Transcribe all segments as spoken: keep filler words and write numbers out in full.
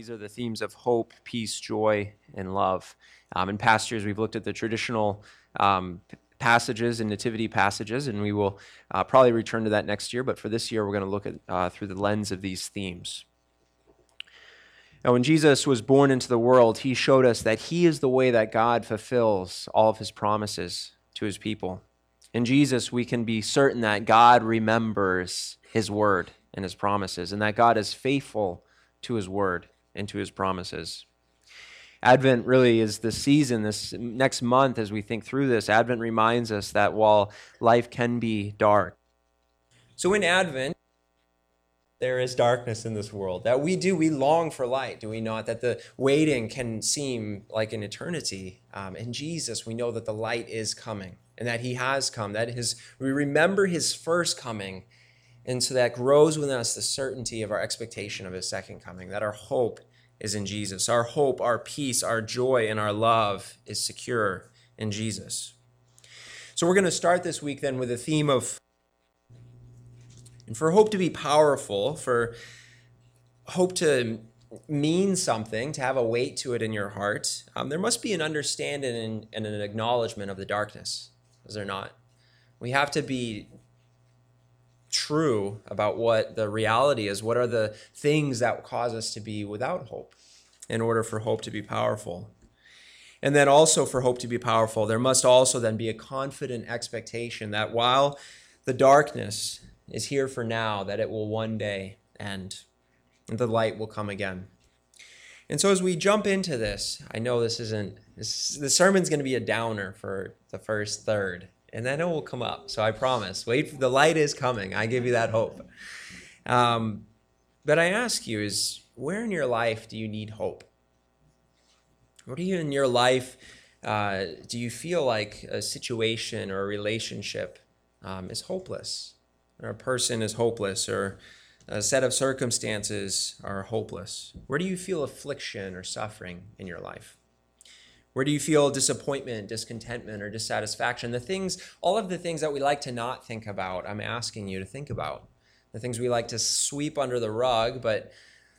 These are the themes of hope, peace, joy, and love. Um, in past years, we've looked at the traditional um, passages and nativity passages, and we will uh, probably return to that next year. But for this year, we're going to look at uh, through the lens of these themes. Now, when Jesus was born into the world, he showed us that he is the way that God fulfills all of his promises to his people. In Jesus, we can be certain that God remembers his word and his promises, and that God is faithful to his word and to his promises. Advent really is the season, this next month as we think through this, Advent reminds us that while life can be dark. So in Advent, there is darkness in this world. That we do, we long for light, do we not? That the waiting can seem like an eternity. Um, in Jesus, we know that the light is coming and that he has come. That his, we remember his first coming. And so that grows within us the certainty of our expectation of his second coming, that our hope is in Jesus. Our hope, our peace, our joy, and our love is secure in Jesus. So we're going to start this week then with a theme of, and for hope to be powerful, for hope to mean something, to have a weight to it in your heart, um, there must be an understanding and, and an acknowledgement of the darkness, is there not? We have to be true about what the reality is. What are the things that cause us to be without hope in order for hope to be powerful? And then also for hope to be powerful, there must also then be a confident expectation that while the darkness is here for now, that it will one day end and the light will come again. And so as we jump into this, I know this isn't, this, the sermon's going to be a downer for the first third. And then it will come up. So I promise. Wait, for, the light is coming. I give you that hope. Um, but I ask you is, where in your life do you need hope? Where do you in your life, uh, do you feel like a situation or a relationship um, is hopeless? Or a person is hopeless, or a set of circumstances are hopeless? Where do you feel affliction or suffering in your life? Where do you feel disappointment, discontentment, or dissatisfaction? The things, all of the things that we like to not think about, I'm asking you to think about. The things we like to sweep under the rug, but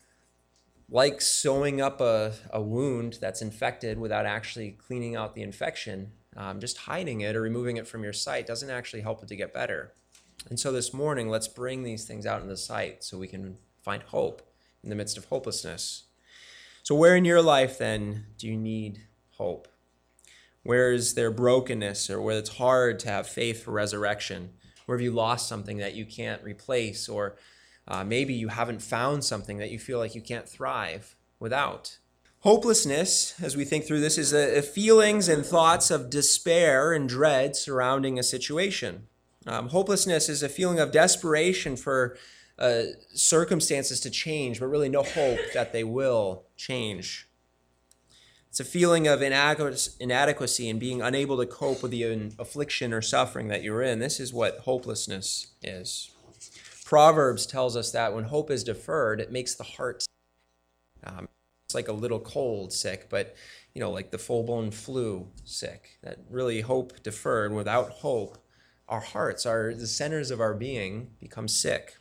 like sewing up a, a wound that's infected without actually cleaning out the infection, um, just hiding it or removing it from your sight doesn't actually help it to get better. And so this morning, let's bring these things out into the sight so we can find hope in the midst of hopelessness. So where in your life, then, do you need hope? Where is there brokenness, or where it's hard to have faith for resurrection? Where have you lost something that you can't replace, or uh, maybe you haven't found something that you feel like you can't thrive without? Hopelessness, as we think through this, is a, a feelings and thoughts of despair and dread surrounding a situation. Um, hopelessness is a feeling of desperation for uh, circumstances to change, but really no hope that they will change. It's a feeling of inadequacy and being unable to cope with the affliction or suffering that you're in. This is what hopelessness is. Proverbs tells us that when hope is deferred, it makes the heart sick. Um, it's like a little cold sick, but you know, like the full-blown flu sick. That really hope deferred, without hope, our hearts, our the centers of our being become sick.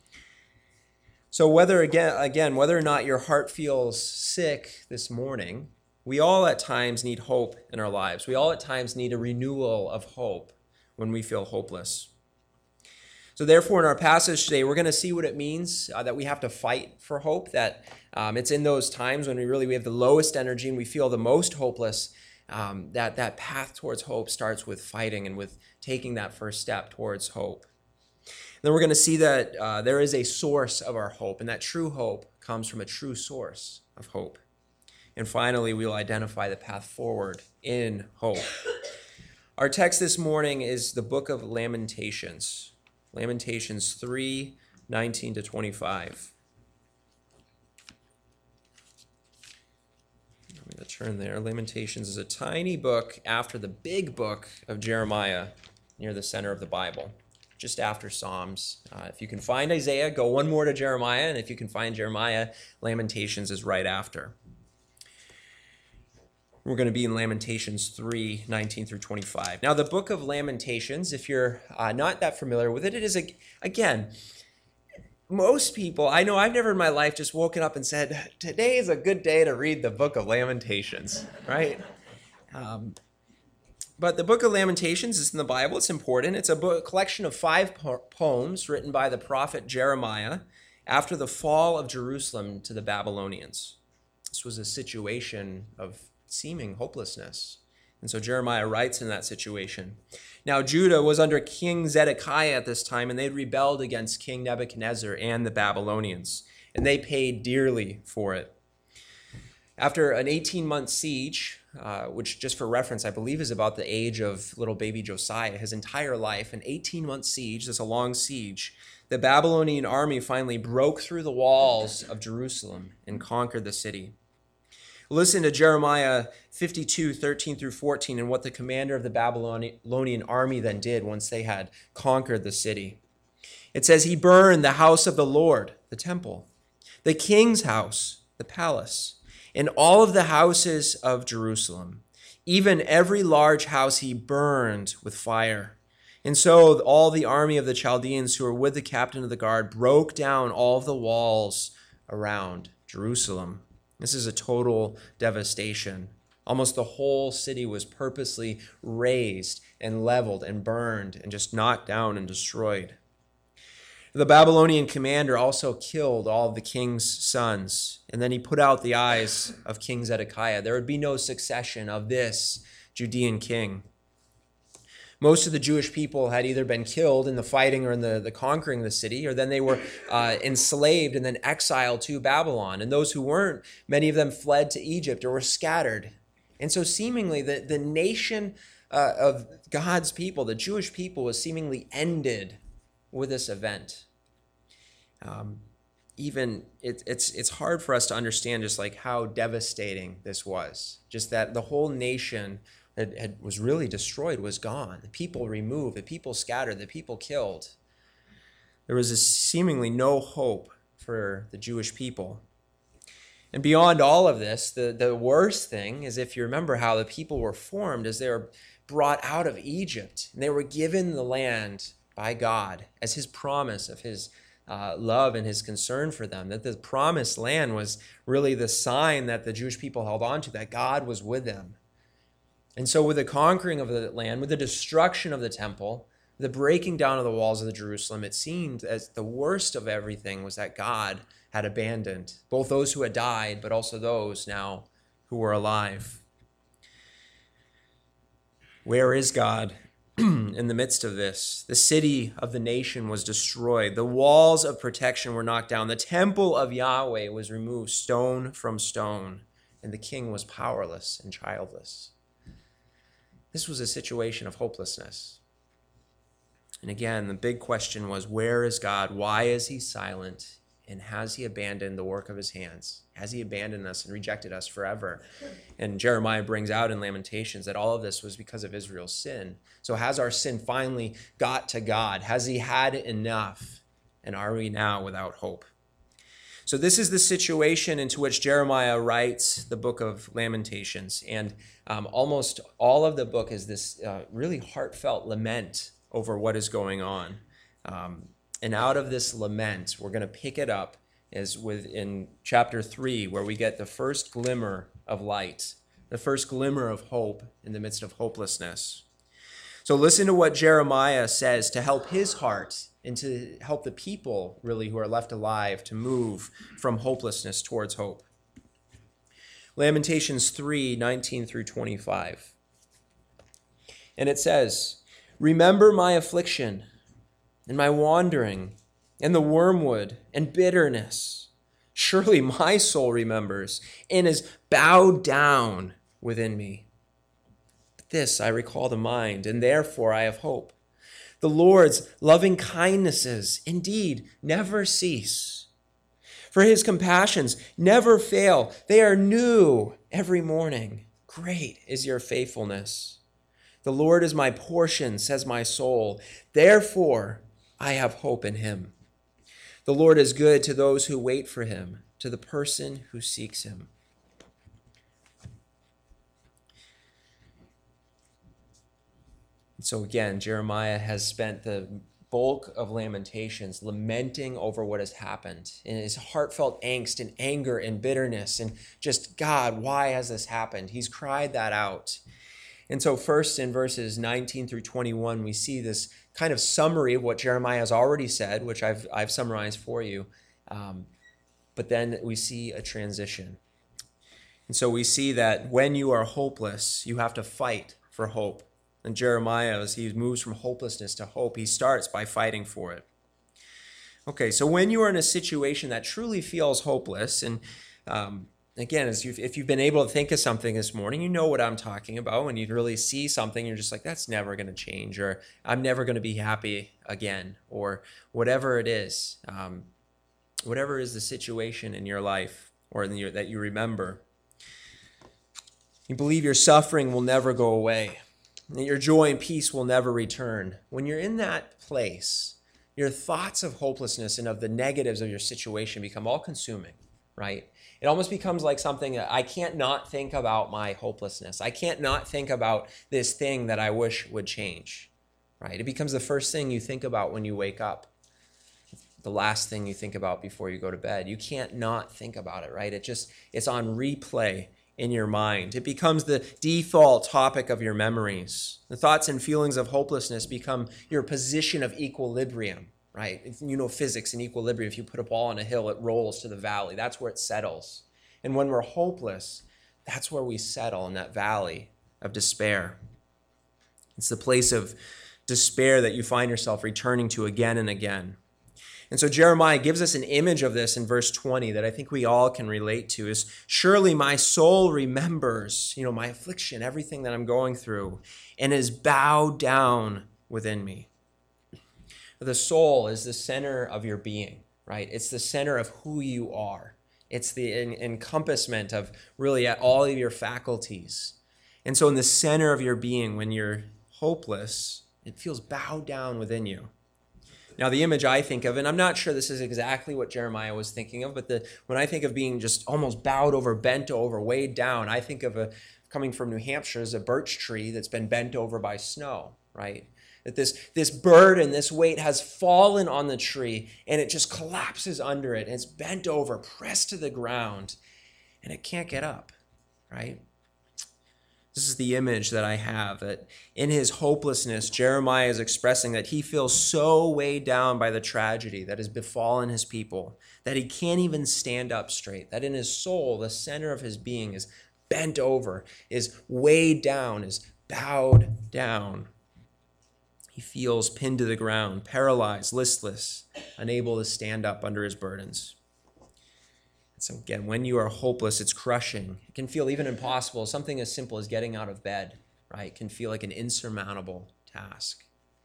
So whether again, again, whether or not your heart feels sick this morning, we all at times need hope in our lives. We all at times need a renewal of hope when we feel hopeless. So therefore, in our passage today, we're going to see what it means uh, that we have to fight for hope, that um, it's in those times when we really we have the lowest energy and we feel the most hopeless, um, that that path towards hope starts with fighting and with taking that first step towards hope. And then we're going to see that uh, there is a source of our hope, and that true hope comes from a true source of hope. And finally, we'll identify the path forward in hope. Our text this morning is the book of Lamentations. Lamentations three, nineteen to twenty-five. I'm going to turn there. Lamentations is a tiny book after the big book of Jeremiah, near the center of the Bible, just after Psalms. Uh, if you can find Isaiah, go one more to Jeremiah, and if you can find Jeremiah, Lamentations is right after. We're going to be in Lamentations three, nineteen through twenty-five. Now, the book of Lamentations, if you're uh, not that familiar with it, it is, a, again, most people, I know I've never in my life just woken up and said, today is a good day to read the book of Lamentations, right? Um, but the book of Lamentations is in the Bible. It's important. It's a book, collection of five po- poems written by the prophet Jeremiah after the fall of Jerusalem to the Babylonians. This was a situation of seeming hopelessness. And so Jeremiah writes in that situation. Now, Judah was under King Zedekiah at this time, and they'd rebelled against King Nebuchadnezzar and the Babylonians, and they paid dearly for it. After an eighteen-month siege, uh, which just for reference, I believe is about the age of little baby Josiah, his entire life, an eighteen-month siege, that's a long siege, the Babylonian army finally broke through the walls of Jerusalem and conquered the city. Listen to Jeremiah fifty-two, thirteen through fourteen, and what the commander of the Babylonian army then did once they had conquered the city. It says, he burned the house of the Lord, the temple, the king's house, the palace, and all of the houses of Jerusalem. Even every large house he burned with fire. And so all the army of the Chaldeans who were with the captain of the guard broke down all of the walls around Jerusalem. This is a total devastation. Almost the whole city was purposely razed and leveled and burned and just knocked down and destroyed. The Babylonian commander also killed all of the king's sons, and then he put out the eyes of King Zedekiah. There would be no succession of this Judean king. Most of the Jewish people had either been killed in the fighting or in the, the conquering the city, or then they were uh, enslaved and then exiled to Babylon. And those who weren't, many of them fled to Egypt or were scattered. And so seemingly the, the nation uh, of God's people, the Jewish people, was seemingly ended with this event. Um, even it, it's it's hard for us to understand just like how devastating this was. Just that the whole nation that had, was really destroyed was gone. The people removed, the people scattered, the people killed. There was a seemingly no hope for the Jewish people. And beyond all of this, the, the worst thing is, if you remember how the people were formed, as they were brought out of Egypt, and they were given the land by God as his promise of his uh, love and his concern for them, that the promised land was really the sign that the Jewish people held on to, that God was with them. And so with the conquering of the land, with the destruction of the temple, the breaking down of the walls of the Jerusalem, it seemed as the worst of everything was that God had abandoned both those who had died, but also those now who were alive. Where is God in the midst of this? The city of the nation was destroyed. The walls of protection were knocked down. The temple of Yahweh was removed stone from stone, and the king was powerless and childless. This was a situation of hopelessness. And again, the big question was, where is God? Why is he silent? And has he abandoned the work of his hands? Has he abandoned us and rejected us forever? And Jeremiah brings out in Lamentations that all of this was because of Israel's sin. So has our sin finally got to God? Has he had enough? And are we now without hope? So this is the situation into which Jeremiah writes the book of Lamentations. And um, almost all of the book is this uh, really heartfelt lament over what is going on. Um, and out of this lament, we're going to pick it up as within chapter three, where we get the first glimmer of light, the first glimmer of hope in the midst of hopelessness. So listen to what Jeremiah says to help his heart and to help the people really who are left alive to move from hopelessness towards hope. Lamentations three, nineteen through twenty-five. And it says, "Remember my affliction and my wandering and the wormwood and bitterness. Surely my soul remembers and is bowed down within me. But this I recall to mind, and therefore I have hope. The Lord's loving kindnesses indeed never cease. For his compassions never fail. They are new every morning. Great is your faithfulness. The Lord is my portion, says my soul. Therefore I have hope in him. The Lord is good to those who wait for him, to the person who seeks him." So again, Jeremiah has spent the bulk of Lamentations, lamenting over what has happened, in his heartfelt angst and anger and bitterness, and just, God, why has this happened? He's cried that out. And so first in verses nineteen through twenty-one, we see this kind of summary of what Jeremiah has already said, which I've, I've summarized for you. Um, but then we see a transition. And so we see that when you are hopeless, you have to fight for hope. And Jeremiah, as he moves from hopelessness to hope, he starts by fighting for it. Okay, so when you are in a situation that truly feels hopeless, and um, again, as you've, if you've been able to think of something this morning, you know what I'm talking about. When you really see something, you're just like, that's never going to change, or I'm never going to be happy again, or whatever it is, um, whatever is the situation in your life or in your, that you remember. You believe your suffering will never go away, that your joy and peace will never return. When you're in that place, your thoughts of hopelessness and of the negatives of your situation become all-consuming, right? It almost becomes like something that I can't not think about my hopelessness. I can't not think about this thing that I wish would change, right? It becomes the first thing you think about when you wake up, the last thing you think about before you go to bed. You can't not think about it, right? It just, it's on replay in your mind. It becomes the default topic of your memories. The thoughts and feelings of hopelessness become your position of equilibrium, right? You know physics and equilibrium. If you put a ball on a hill, it rolls to the valley. That's where it settles. And when we're hopeless, that's where we settle, in that valley of despair. It's the place of despair that you find yourself returning to again and again. And so Jeremiah gives us an image of this in verse twenty that I think we all can relate to, is surely my soul remembers, you know, my affliction, everything that I'm going through, and is bowed down within me. The soul is the center of your being, right? It's the center of who you are. It's the en- encompassment of really all of your faculties. And so in the center of your being, when you're hopeless, it feels bowed down within you. Now, the image I think of, and I'm not sure this is exactly what Jeremiah was thinking of, but the when I think of being just almost bowed over, bent over, weighed down, I think of a, coming from New Hampshire, as a birch tree that's been bent over by snow, right? That this, this burden, this weight has fallen on the tree, and it just collapses under it, and it's bent over, pressed to the ground, and it can't get up, right? This is the image that I have, that in his hopelessness, Jeremiah is expressing that he feels so weighed down by the tragedy that has befallen his people that he can't even stand up straight, that in his soul, the center of his being is bent over, is weighed down, is bowed down. He feels pinned to the ground, paralyzed, listless, unable to stand up under his burdens. So again, when you are hopeless, it's crushing. It can feel even impossible. Something as simple as getting out of bed, right, can feel like an insurmountable task.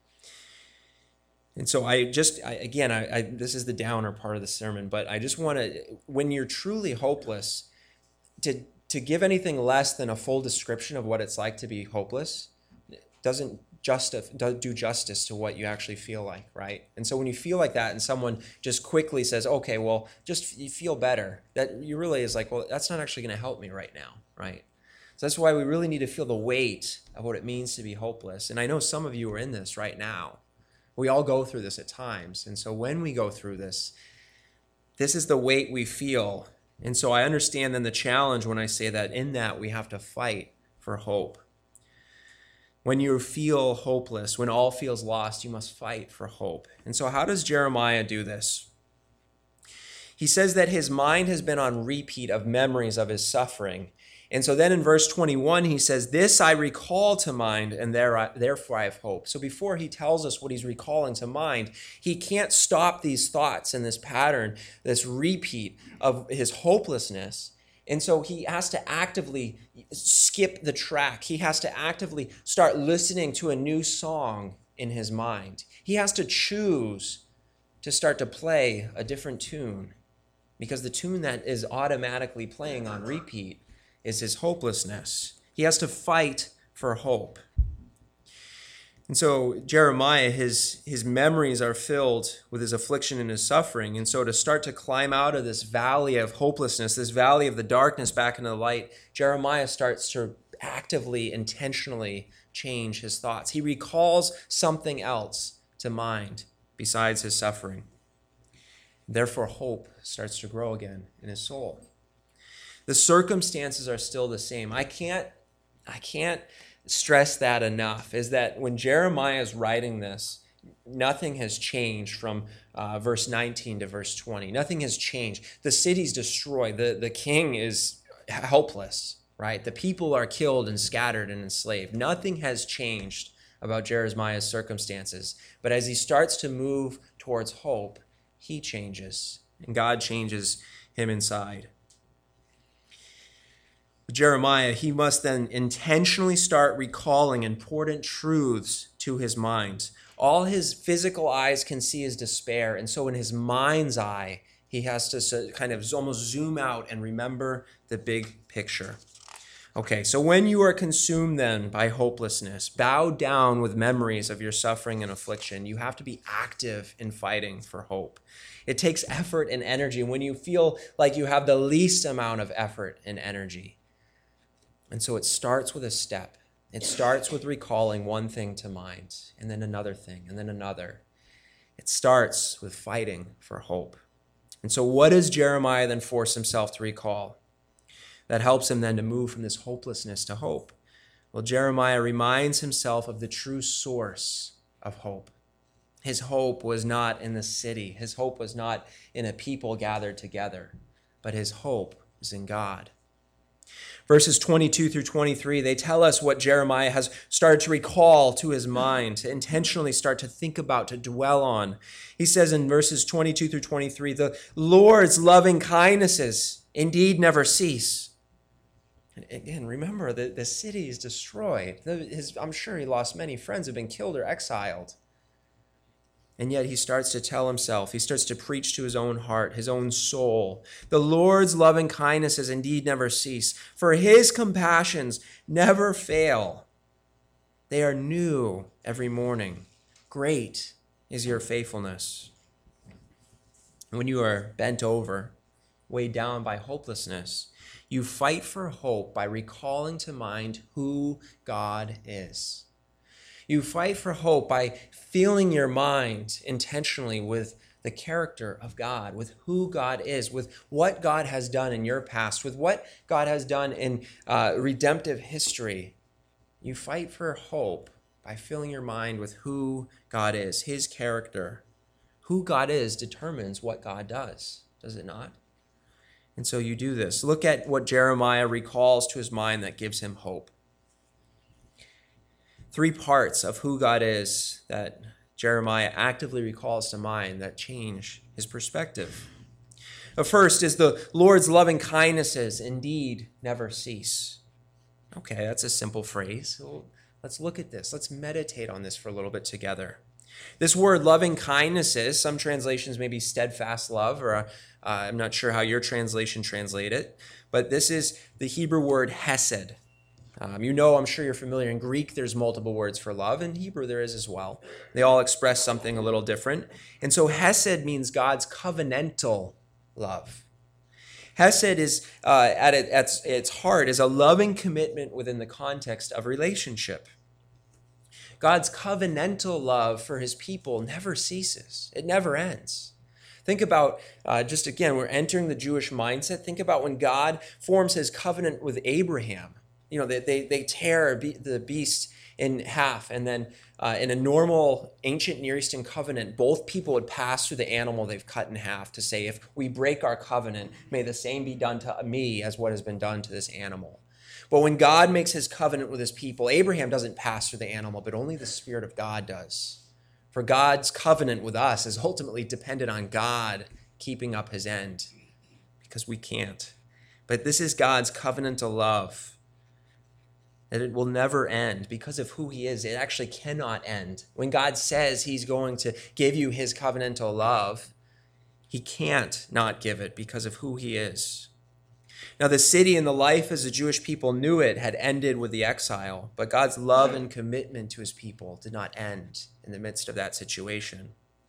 And so I just, I, again, I, I, this is the downer part of the sermon, but I just want to, when you're truly hopeless, to, to give anything less than a full description of what it's like to be hopeless doesn't Justif- do justice to what you actually feel like, right? And so when you feel like that and someone just quickly says, okay, well, just you feel better, that you really is like, well, that's not actually going to help me right now, right? So that's why we really need to feel the weight of what it means to be hopeless. And I know some of you are in this right now. We all go through this at times. And so when we go through this, this is the weight we feel. And so I understand then the challenge when I say that in that we have to fight for hope. When you feel hopeless, when all feels lost, you must fight for hope. And so how does Jeremiah do this? He says that his mind has been on repeat of memories of his suffering. And so then in verse twenty-one, he says, this I recall to mind, and therefore I have hope. So before he tells us what he's recalling to mind, he can't stop these thoughts and this pattern, this repeat of his hopelessness. And so he has to actively skip the track. He has to actively start listening to a new song in his mind. He has to choose to start to play a different tune, because the tune that is automatically playing on repeat is his hopelessness. He has to fight for hope. And so Jeremiah, his, his memories are filled with his affliction and his suffering. And so to start to climb out of this valley of hopelessness, this valley of the darkness back into the light, Jeremiah starts to actively, intentionally change his thoughts. He recalls something else to mind besides his suffering. Therefore, hope starts to grow again in his soul. The circumstances are still the same. I can't, I can't stress that enough, is that when Jeremiah is writing this, nothing has changed from uh, verse nineteen to verse twenty. Nothing has changed. The city's destroyed. The, the king is helpless, right? The people are killed and scattered and enslaved. Nothing has changed about Jeremiah's circumstances. But as he starts to move towards hope, he changes, and God changes him inside. Jeremiah, he must then intentionally start recalling important truths to his mind. All his physical eyes can see is despair, and so in his mind's eye, he has to kind of almost zoom out and remember the big picture. Okay, so when you are consumed then by hopelessness, bowed down with memories of your suffering and affliction, you have to be active in fighting for hope. It takes effort and energy when you feel like you have the least amount of effort and energy. And so it starts with a step. It starts with recalling one thing to mind, and then another thing, and then another. It starts with fighting for hope. And so what does Jeremiah then force himself to recall that helps him then to move from this hopelessness to hope? Well, Jeremiah reminds himself of the true source of hope. His hope was not in the city. His hope was not in a people gathered together, but his hope is in God. Verses twenty-two through twenty-three, they tell us what Jeremiah has started to recall to his mind, to intentionally start to think about, to dwell on. He says in verses twenty-two through twenty-three, the Lord's loving kindnesses indeed never cease. And again, remember that the city is destroyed. His, I'm sure he lost many friends, have been killed or exiled. And yet he starts to tell himself, he starts to preach to his own heart, his own soul. The Lord's loving kindnesses indeed never cease, for his compassions never fail. They are new every morning. Great is your faithfulness. When you are bent over, weighed down by hopelessness, you fight for hope by recalling to mind who God is. You fight for hope by filling your mind intentionally with the character of God, with who God is, with what God has done in your past, with what God has done in uh, redemptive history. You fight for hope by filling your mind with who God is, his character. Who God is determines what God does, does it not? And so you do this. Look at what Jeremiah recalls to his mind that gives him hope. Three parts of who God is that Jeremiah actively recalls to mind that change his perspective. The first is the Lord's loving kindnesses indeed never cease. Okay, that's a simple phrase. So let's look at this. Let's meditate on this for a little bit together. This word loving kindnesses, some translations may be steadfast love, or uh, I'm not sure how your translation translate it, but this is the Hebrew word hesed. Um, you know, I'm sure you're familiar. In Greek, there's multiple words for love. In Hebrew, there is as well. They all express something a little different. And so hesed means God's covenantal love. Hesed is, uh, at, it, at its heart, is a loving commitment within the context of relationship. God's covenantal love for his people never ceases. It never ends. Think about, uh, just again, we're entering the Jewish mindset. Think about when God forms his covenant with Abraham. You know, they, they, they tear the beast in half, and then uh, in a normal ancient Near Eastern covenant, both people would pass through the animal they've cut in half to say, if we break our covenant, may the same be done to me as what has been done to this animal. But when God makes his covenant with his people, Abraham doesn't pass through the animal, but only the Spirit of God does. For God's covenant with us is ultimately dependent on God keeping up his end, because we can't. But this is God's covenantal love, that it will never end because of who he is. It actually cannot end. When God says he's going to give you his covenantal love, he can't not give it because of who he is. Now, the city and the life as the Jewish people knew it had ended with the exile, but God's love and commitment to his people did not end in the midst of that situation.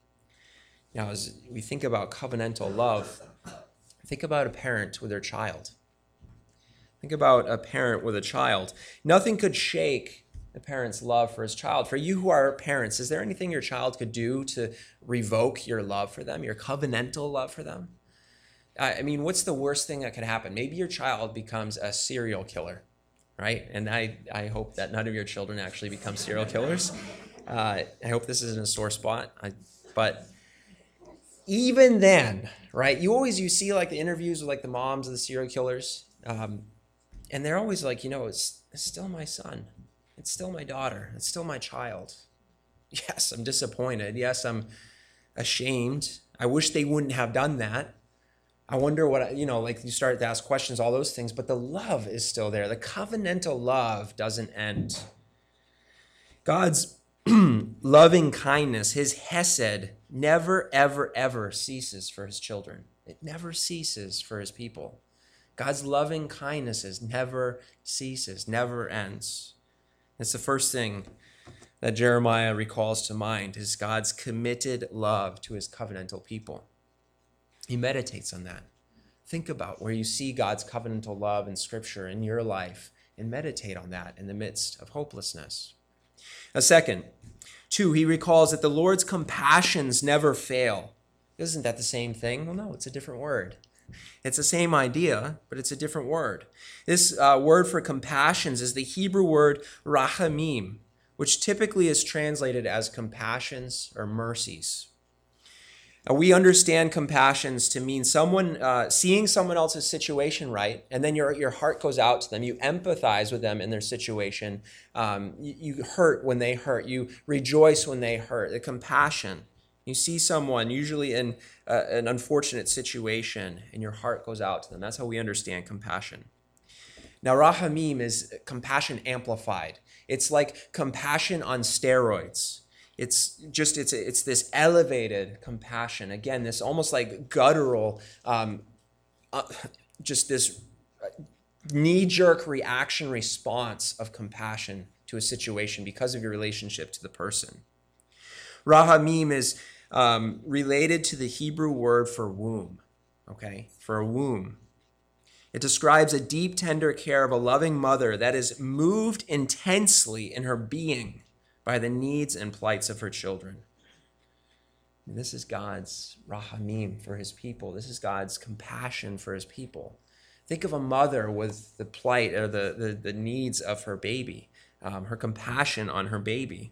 Now, as we think about covenantal love, think about a parent with their child. Think about a parent with a child. Nothing could shake the parent's love for his child. For you who are parents, is there anything your child could do to revoke your love for them, your covenantal love for them? I mean, what's the worst thing that could happen? Maybe your child becomes a serial killer, right? And I, I hope that none of your children actually become serial killers. Uh, I hope this isn't a sore spot. I, but even then, right, you always, you see like the interviews with like the moms of the serial killers, um, and they're always like, you know, it's, it's still my son. It's still my daughter. It's still my child. Yes, I'm disappointed. Yes, I'm ashamed. I wish they wouldn't have done that. I wonder what, you know, like you start to ask questions, all those things, but the love is still there. The covenantal love doesn't end. God's loving kindness, his hesed, never, ever, ever ceases for his children. It never ceases for his people. God's loving kindnesses never ceases, never ends. It's the first thing that Jeremiah recalls to mind is God's committed love to his covenantal people. He meditates on that. Think about where you see God's covenantal love in Scripture in your life and meditate on that in the midst of hopelessness. A second, two, he recalls that the Lord's compassions never fail. Isn't that the same thing? Well, no, it's a different word. It's the same idea, but it's a different word. This uh, word for compassions is the Hebrew word rahamim, which typically is translated as compassions or mercies. Now, we understand compassions to mean someone uh, seeing someone else's situation, right? And then your, your heart goes out to them. You empathize with them in their situation. Um, you, you hurt when they hurt. You rejoice when they hurt. The compassion. You see someone usually in uh, an unfortunate situation and your heart goes out to them. That's how we understand compassion. Now, rahamim is compassion amplified. It's like compassion on steroids. It's just, it's it's this elevated compassion. Again, this almost like guttural, um, uh, just this knee-jerk reaction response of compassion to a situation because of your relationship to the person. Rahamim is um, related to the Hebrew word for womb, okay, for a womb. It describes a deep, tender care of a loving mother that is moved intensely in her being by the needs and plights of her children. And this is God's rahamim for his people. This is God's compassion for his people. Think of a mother with the plight or the, the, the needs of her baby, um, her compassion on her baby.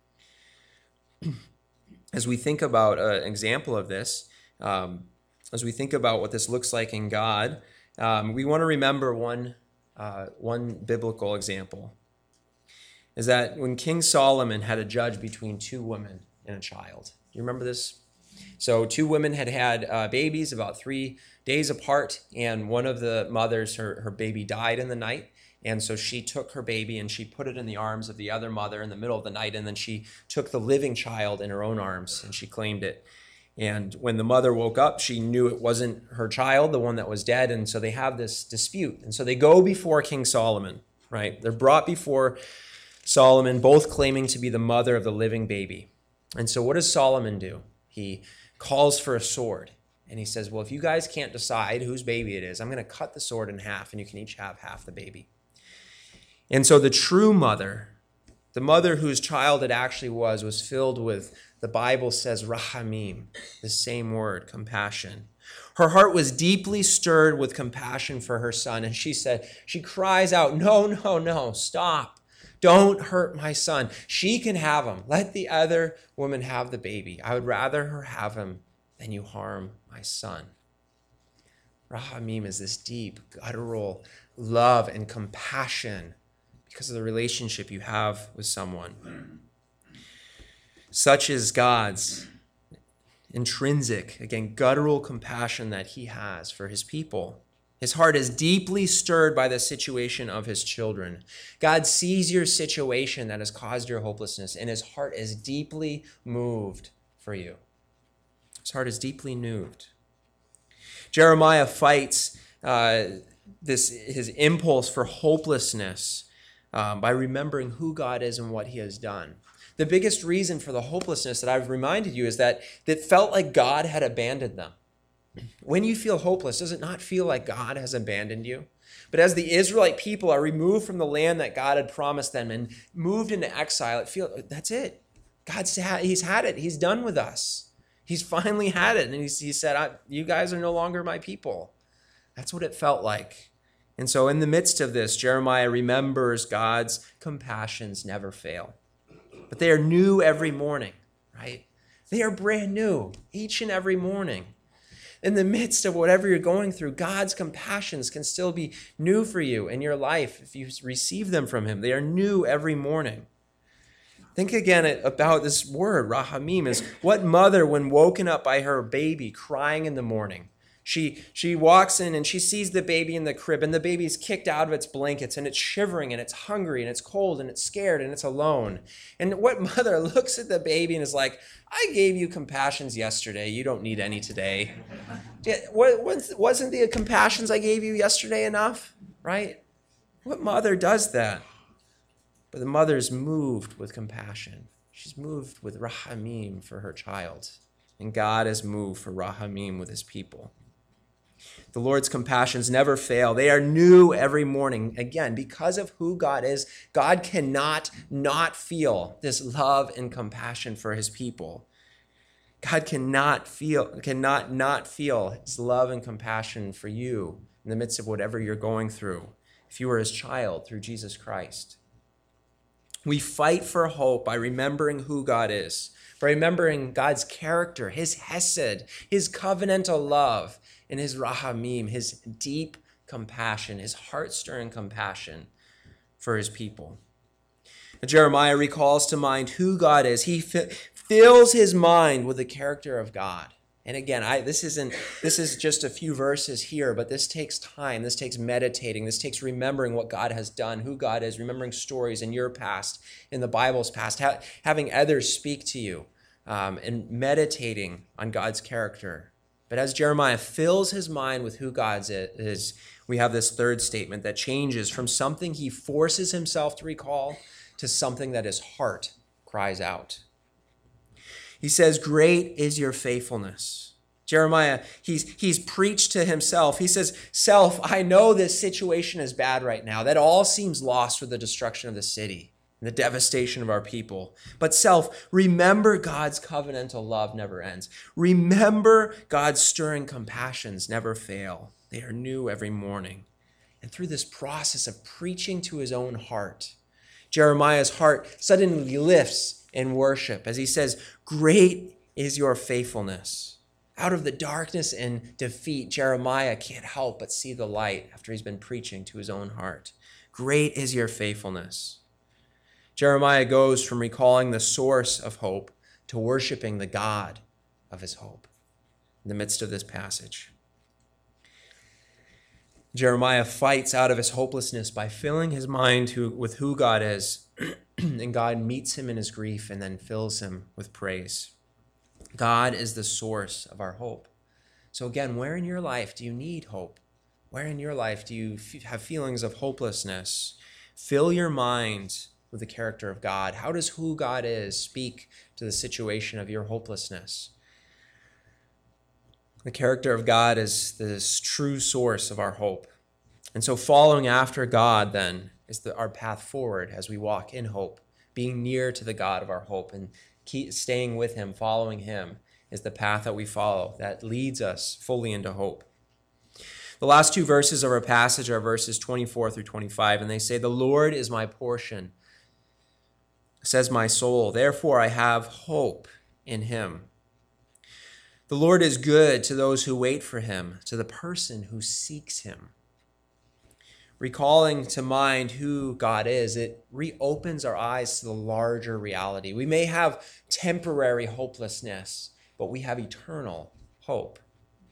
As we think about an example of this, um, as we think about what this looks like in God, um, we want to remember one, uh, one biblical example. Is that when King Solomon had to judge between two women and a child. Do you remember this? So two women had had uh, babies about three days apart, and one of the mothers, her, her baby died in the night, and so she took her baby and she put it in the arms of the other mother in the middle of the night, and then she took the living child in her own arms and she claimed it. And when the mother woke up, she knew it wasn't her child, the one that was dead, and so they have this dispute. And so they go before King Solomon, right? They're brought before Solomon, both claiming to be the mother of the living baby. And so what does Solomon do? He calls for a sword. And he says, well, if you guys can't decide whose baby it is, I'm going to cut the sword in half, and you can each have half the baby. And so the true mother, the mother whose child it actually was, was filled with, the Bible says, rahamim, the same word, compassion. Her heart was deeply stirred with compassion for her son. And she said, she cries out, no, no, no, stop. Don't hurt my son. She can have him. Let the other woman have the baby. I would rather her have him than you harm my son. Rahamim is this deep, guttural love and compassion because of the relationship you have with someone. Such is God's intrinsic, again, guttural compassion that he has for his people. His heart is deeply stirred by the situation of his children. God sees your situation that has caused your hopelessness, and his heart is deeply moved for you. His heart is deeply moved. Jeremiah fights uh, this his impulse for hopelessness um, by remembering who God is and what he has done. The biggest reason for the hopelessness that I've reminded you is that it felt like God had abandoned them. When you feel hopeless, does it not feel like God has abandoned you? But as the Israelite people are removed from the land that God had promised them and moved into exile, it feels that's it. God's had, he's had it. He's done with us. He's finally had it. And he's, he said, I, you guys are no longer my people. That's what it felt like. And so in the midst of this, Jeremiah remembers God's compassions never fail. But they are new every morning, right? They are brand new each and every morning. In the midst of whatever you're going through, God's compassions can still be new for you in your life if you receive them from him. They are new every morning. Think again about this word, rahamim, is what mother, when woken up by her baby crying in the morning, She she walks in and she sees the baby in the crib, and the baby's kicked out of its blankets, and it's shivering, and it's hungry, and it's cold, and it's scared, and it's alone. And what mother looks at the baby and is like, I gave you compassions yesterday. You don't need any today. Wasn't the compassions I gave you yesterday enough? Right? What mother does that? But the mother's moved with compassion. She's moved with rahamim for her child. And God is moved for rahamim with his people. The Lord's compassions never fail. They are new every morning. Again, because of who God is, God cannot not feel this love and compassion for his people. God cannot feel, cannot not feel his love and compassion for you in the midst of whatever you're going through, if you are his child through Jesus Christ. We fight for hope by remembering who God is, by remembering God's character, his hesed, his covenantal love, and his rahamim, his deep compassion, his heart-stirring compassion for his people. Jeremiah recalls to mind who God is. He fi- fills his mind with the character of God. And again, I, this isn't this is just a few verses here, but this takes time. This takes meditating. This takes remembering what God has done, who God is, remembering stories in your past, in the Bible's past, ha- having others speak to you, um, and meditating on God's character. But as Jeremiah fills his mind with who God is, we have this third statement that changes from something he forces himself to recall to something that his heart cries out. He says, great is your faithfulness. Jeremiah, he's, he's preached to himself. He says, self, I know this situation is bad right now. That all seems lost with the destruction of the city and the devastation of our people. But self, remember God's covenantal love never ends. Remember God's stirring compassions never fail. They are new every morning. And through this process of preaching to his own heart, Jeremiah's heart suddenly lifts in worship as he says, great is your faithfulness. Out of the darkness and defeat, Jeremiah can't help but see the light after he's been preaching to his own heart. Great is your faithfulness. Jeremiah goes from recalling the source of hope to worshiping the God of his hope in the midst of this passage. Jeremiah fights out of his hopelessness by filling his mind to, with who God is, and God meets him in his grief and then fills him with praise. God is the source of our hope. So again, where in your life do you need hope? Where in your life do you f- have feelings of hopelessness? Fill your mind with the character of God. How does who God is speak to the situation of your hopelessness? The character of God is this true source of our hope. And so following after God then is the, our path forward as we walk in hope. Being near to the God of our hope and keep staying with him, following him is the path that we follow that leads us fully into hope. The last two verses of our passage are verses twenty-four through twenty-five, and they say, the Lord is my portion, says my soul. Therefore I have hope in him. The Lord is good to those who wait for him, to the person who seeks him. Recalling to mind who God is, it reopens our eyes to the larger reality. We may have temporary hopelessness, but we have eternal hope.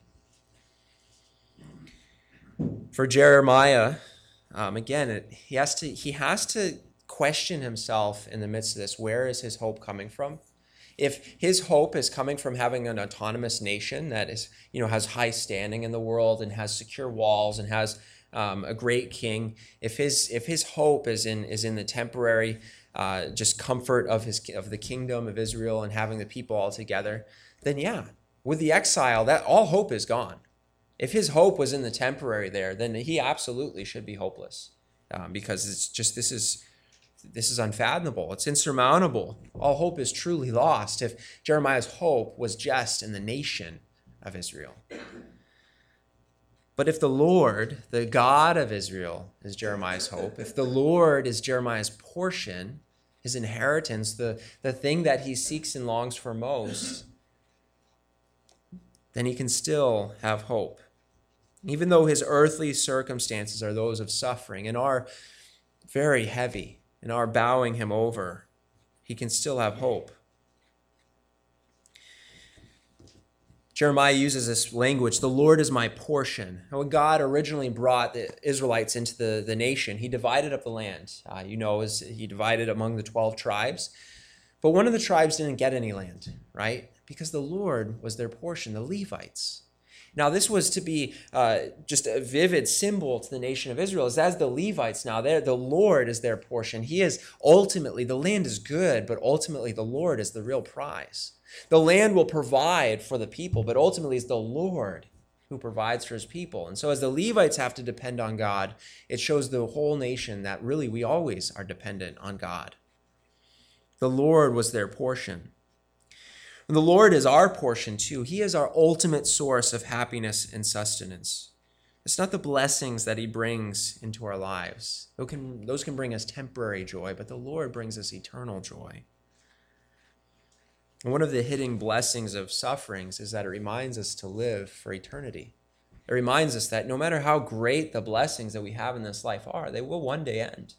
For Jeremiah, um, again, it, he has to he has to question himself in the midst of this. Where is his hope coming from? If his hope is coming from having an autonomous nation that is, you know, has high standing in the world and has secure walls and has um, a great king, if his if his hope is in is in the temporary uh, just comfort of his of the kingdom of Israel and having the people all together, then yeah, with the exile, that all hope is gone. If his hope was in the temporary there, then he absolutely should be hopeless, um, because it's just this is this is unfathomable. It's insurmountable. All hope is truly lost if Jeremiah's hope was just in the nation of Israel. But if the Lord, the God of Israel, is Jeremiah's hope, if the Lord is Jeremiah's portion, his inheritance, the, the thing that he seeks and longs for most, then he can still have hope. Even though his earthly circumstances are those of suffering and are very heavy and are bowing him over, he can still have hope. Jeremiah uses this language, the Lord is my portion. And when God originally brought the Israelites into the, the nation, he divided up the land. Uh, you know, as he divided among the twelve tribes. But one of the tribes didn't get any land, right? Because the Lord was their portion, the Levites. Now, this was to be uh, just a vivid symbol to the nation of Israel, is as the Levites now, the Lord is their portion. He is ultimately, the land is good, but ultimately the Lord is the real prize. The land will provide for the people, but ultimately it's the Lord who provides for his people. And so as the Levites have to depend on God, it shows the whole nation that really we always are dependent on God. The Lord was their portion. And the Lord is our portion too. He is our ultimate source of happiness and sustenance. It's not the blessings that he brings into our lives. Those can, those can bring us temporary joy, but the Lord brings us eternal joy. And one of the hidden blessings of sufferings is that it reminds us to live for eternity. It reminds us that no matter how great the blessings that we have in this life are, they will one day end.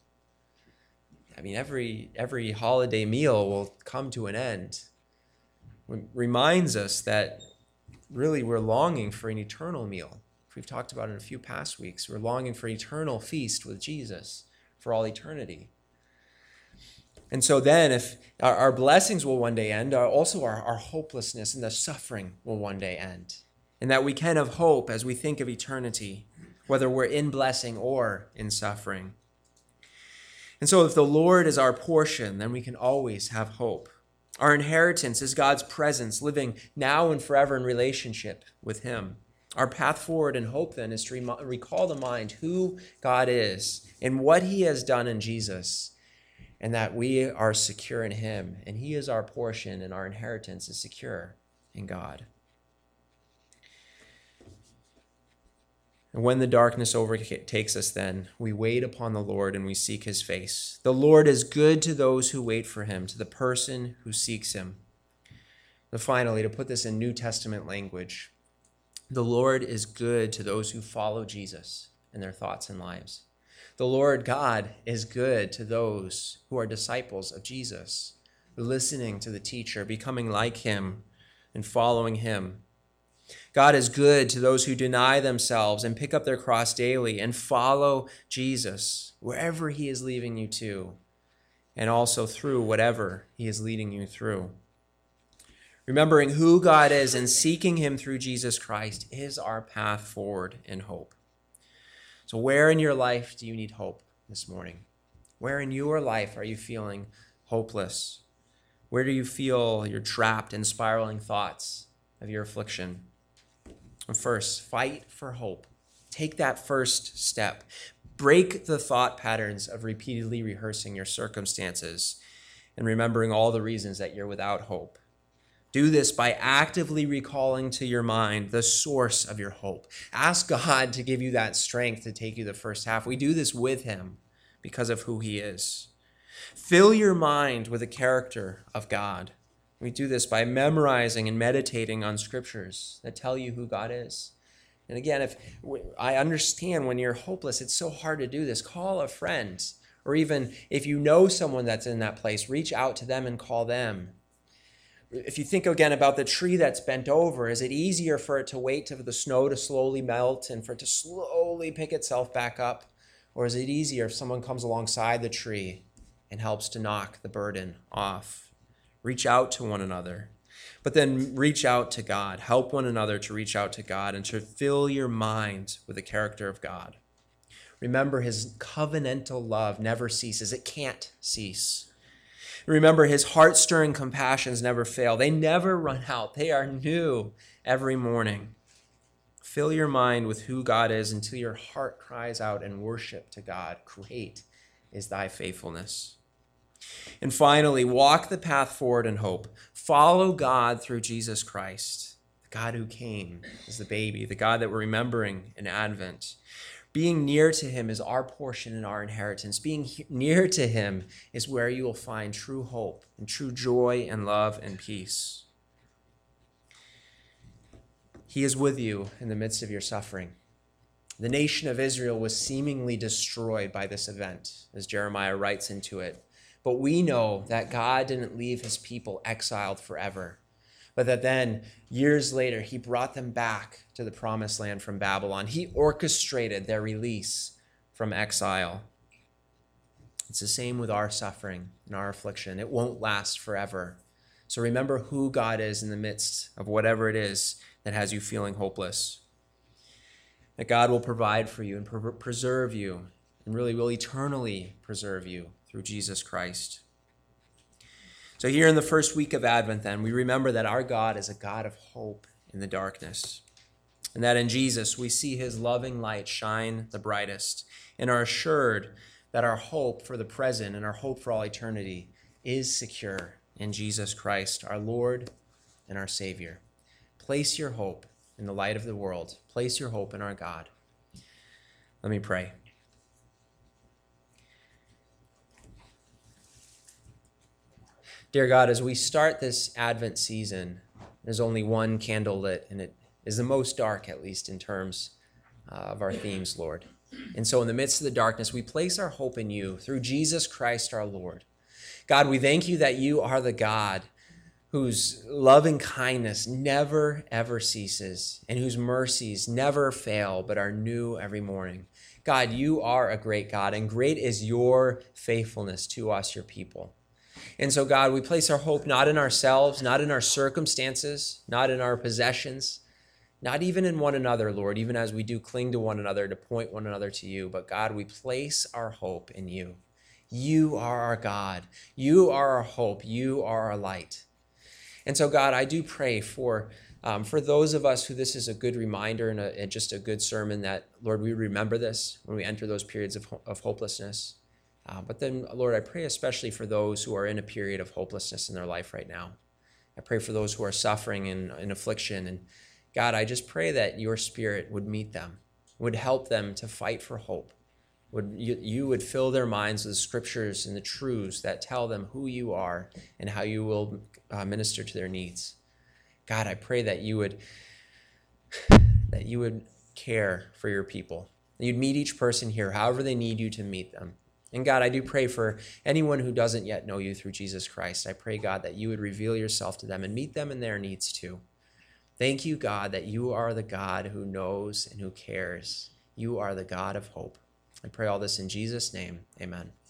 I mean, every every holiday meal will come to an end. It reminds us that really we're longing for an eternal meal. We've talked about it in a few past weeks. We're longing for eternal feast with Jesus for all eternity. And so then if our, our blessings will one day end, our, also our, our hopelessness and the suffering will one day end. And that we can have hope as we think of eternity, whether we're in blessing or in suffering. And so if the Lord is our portion, then we can always have hope. Our inheritance is God's presence, living now and forever in relationship with him. Our path forward in hope then is to rem- recall to mind who God is and what he has done in Jesus, and that we are secure in him, and he is our portion, and our inheritance is secure in God. And when the darkness overtakes us then, we wait upon the Lord and we seek his face. The Lord is good to those who wait for him, to the person who seeks him. And finally, to put this in New Testament language, the Lord is good to those who follow Jesus in their thoughts and lives. The Lord God is good to those who are disciples of Jesus, listening to the teacher, becoming like him, and following him. God is good to those who deny themselves and pick up their cross daily and follow Jesus wherever he is leading you to, and also through whatever he is leading you through. Remembering who God is and seeking him through Jesus Christ is our path forward in hope. So where in your life do you need hope this morning? Where in your life are you feeling hopeless? Where do you feel you're trapped in spiraling thoughts of your affliction? First, fight for hope. Take that first step. Break the thought patterns of repeatedly rehearsing your circumstances and remembering all the reasons that you're without hope. Do this by actively recalling to your mind the source of your hope. Ask God to give you that strength to take you the first half. We do this with him because of who he is. Fill your mind with the character of God. We do this by memorizing and meditating on scriptures that tell you who God is. And again, if I understand when you're hopeless, it's so hard to do this. Call a friend, or even if you know someone that's in that place, reach out to them and call them. If you think again about the tree that's bent over, is it easier for it to wait for the snow to slowly melt and for it to slowly pick itself back up? Or is it easier if someone comes alongside the tree and helps to knock the burden off? Reach out to one another, but then reach out to God. Help one another to reach out to God and to fill your mind with the character of God. Remember, his covenantal love never ceases. It can't cease. Remember, his heart-stirring compassions never fail. They never run out. They are new every morning. Fill your mind with who God is until your heart cries out in worship to God. Great is thy faithfulness. And finally, walk the path forward in hope. Follow God through Jesus Christ, the God who came as the baby, the God that we're remembering in Advent. Being near to him is our portion and our inheritance. Being he- near to him is where you will find true hope and true joy and love and peace. He is with you in the midst of your suffering. The nation of Israel was seemingly destroyed by this event, as Jeremiah writes into it. But we know that God didn't leave his people exiled forever, but that then, years later, he brought them back to the promised land from Babylon. He orchestrated their release from exile. It's the same with our suffering and our affliction. It won't last forever. So remember who God is in the midst of whatever it is that has you feeling hopeless. That God will provide for you and pre- preserve you, and really will eternally preserve you through Jesus Christ. So here in the first week of Advent, then, we remember that our God is a God of hope in the darkness, and that in Jesus we see his loving light shine the brightest, and are assured that our hope for the present and our hope for all eternity is secure in Jesus Christ, our Lord and our Savior. Place your hope in the light of the world. Place your hope in our God. Let me pray. Dear God, as we start this Advent season, there's only one candle lit, and it is the most dark, at least in terms uh, of our themes, Lord. And so in the midst of the darkness, we place our hope in you through Jesus Christ our Lord. God, we thank you that you are the God whose loving kindness never, ever ceases, and whose mercies never fail but are new every morning. God, you are a great God, and great is your faithfulness to us, your people. And so, God, we place our hope not in ourselves, not in our circumstances, not in our possessions, not even in one another, Lord, even as we do cling to one another to point one another to you. But God, we place our hope in you. You are our God. You are our hope. You are our light. And so, God, I do pray for um, for those of us who this is a good reminder and, a, and just a good sermon that, Lord, we remember this when we enter those periods of, of hopelessness. Uh, but then, Lord, I pray especially for those who are in a period of hopelessness in their life right now. I pray for those who are suffering in, in affliction. And God, I just pray that your Spirit would meet them, would help them to fight for hope. Would you, you would fill their minds with the scriptures and the truths that tell them who you are and how you will uh, minister to their needs. God, I pray that you would that you would care for your people. That you'd meet each person here, however they need you to meet them. And God, I do pray for anyone who doesn't yet know you through Jesus Christ. I pray, God, that you would reveal yourself to them and meet them in their needs too. Thank you, God, that you are the God who knows and who cares. You are the God of hope. I pray all this in Jesus' name. Amen.